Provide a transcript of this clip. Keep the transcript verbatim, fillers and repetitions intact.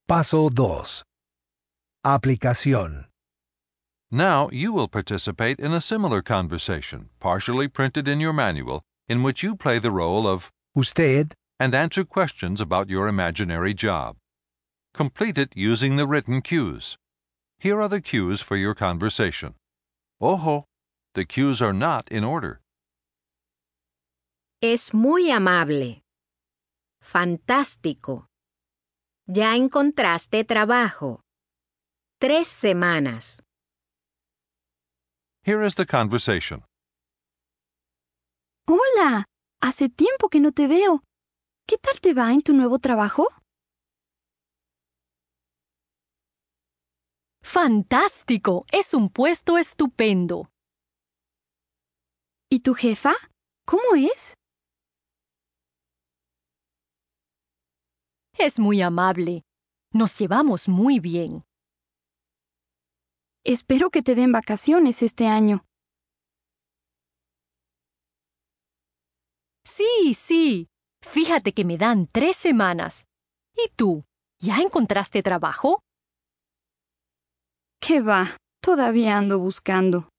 Paso dos. Aplicación. Now you will participate in a similar conversation, partially printed in your manual, in which you play the role of Usted and answer questions about your imaginary job. Complete it using the written cues. Here are the cues for your conversation. Ojo, the cues are not in order. Es muy amable. Fantástico. Ya encontraste trabajo. Tres semanas. Here is the conversation. Hola, hace tiempo que no te veo. ¿Qué tal te va en tu nuevo trabajo? ¡Fantástico! Es un puesto estupendo. ¿Y tu jefa? ¿Cómo es? Es muy amable. Nos llevamos muy bien. Espero que te den vacaciones este año. Sí, sí. Fíjate que me dan tres semanas. ¿Y tú? ¿Ya encontraste trabajo? ¿Qué va? Todavía ando buscando.